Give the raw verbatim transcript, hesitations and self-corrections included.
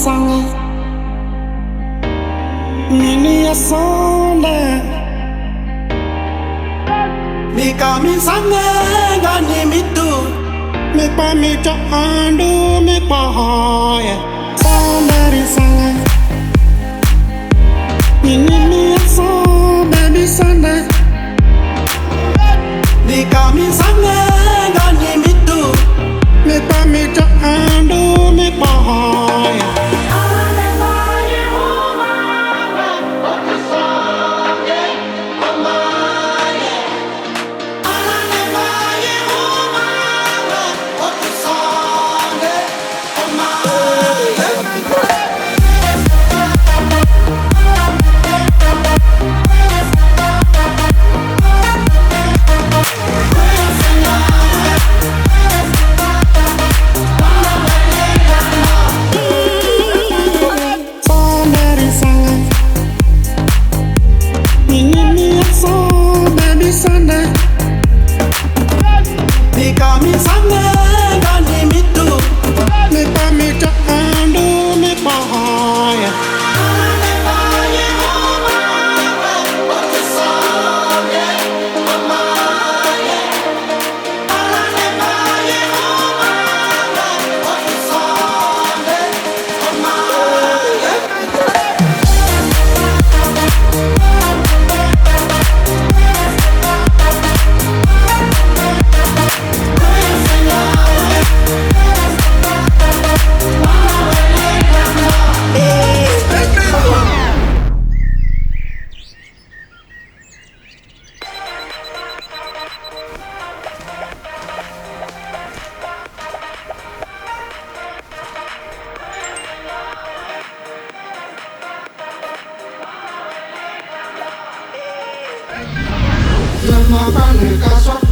sange Nini ya sonde Mika mi sange Gani mi tu Mikpa mi cho andu Mikpa hoye Sondari sange Nini mi ya son Baby sonde Mika mi sange Gani mi tu Mikpa mi cho andu Mikpa hoye Mika mi sange gani mi tu Mikpa mi cho andu mikpa hoye Lama bani kaswa